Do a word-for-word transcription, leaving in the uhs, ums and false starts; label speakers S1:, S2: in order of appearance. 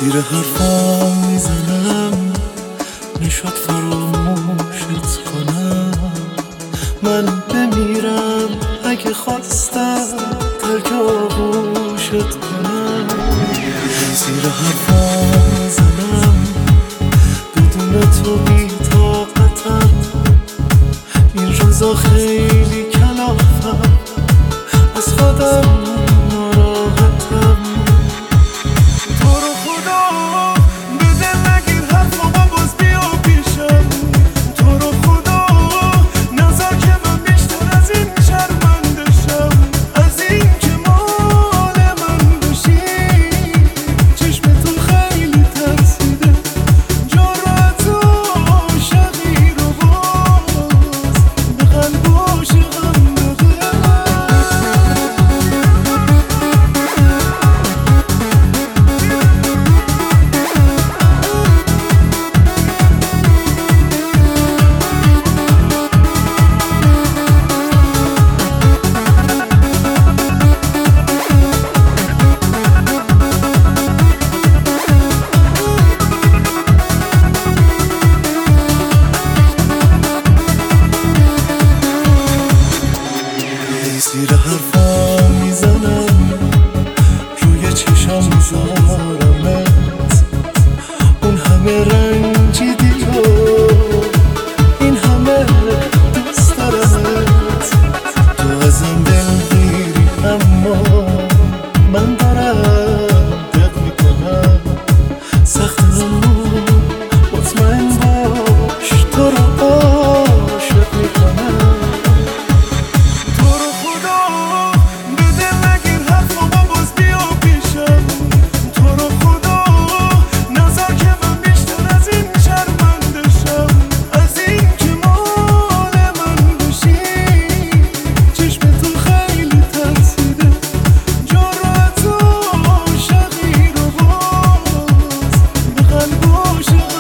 S1: زیر حرفام میزنم نشد فراموشت کنم. من بمیرم اگه خواستم ترک آغوشت کنم. زیر حرفام میزنم بدون تو بی طاقتم. این روزا خیلی کلافم از خودم ناراحتم. تو رو خدا به دل نگیر حرفامو باز بیا پیشم. تو رو خدا نذار که من بیشتر از این شرمنده شم. از این که مال من باشی چشم تو خیلی ترسیده. جرأت و عاشقی رو باز به قلب عاشقم بده. زیر حرفام میزنم روی چشم میذارمت. اون همه رنجیدی و این همه دوست دارمت. تو ازم دلگیری اما من دارم دق میکنم. سخت اما مطمئن باش تو رو عاشق میکنم. Should